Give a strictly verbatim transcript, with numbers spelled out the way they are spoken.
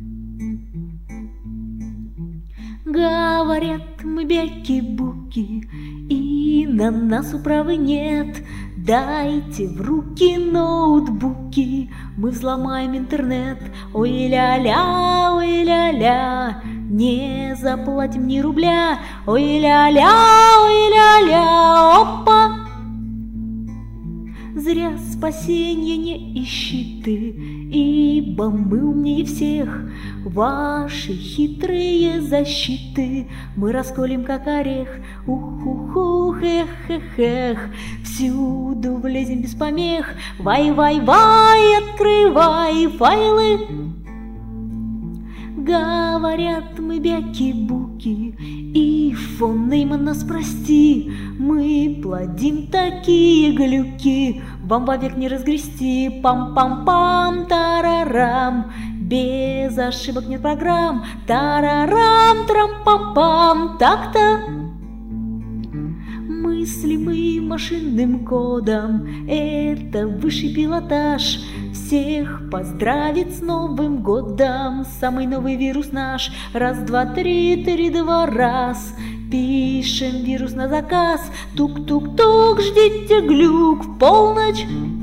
Говорят, мы бяки-буки, и на нас управы нет. Дайте в руки ноутбуки, мы взломаем интернет. Ой-ля-ля, ой-ля-ля, не заплатим ни рубля. Ой-ля-ля, ой-ля-ля, опа! Зря спасенья не ищи ты, ибо мы умнее всех. Ваши хитрые защиты мы расколем, как орех. Ух-ух-ух, эх-эх-эх, всюду влезем без помех. Вай-вай-вай, открывай файлы. Говорят, мы бяки-буки, и фон Нейман нас прости. Мы плодим такие глюки, вам вовек не разгрести. Пам-пам-пам, тарарам, без ошибок нет программ. Тарарам, трам-пам-пам, так-то. Мыслимый машинным кодом, это высший пилотаж. Всех поздравит с Новым годом самый новый вирус наш. Раз, два, три, три, два, раз. Пишем вирус на заказ. Тук-тук-тук, ждите глюк в полночь.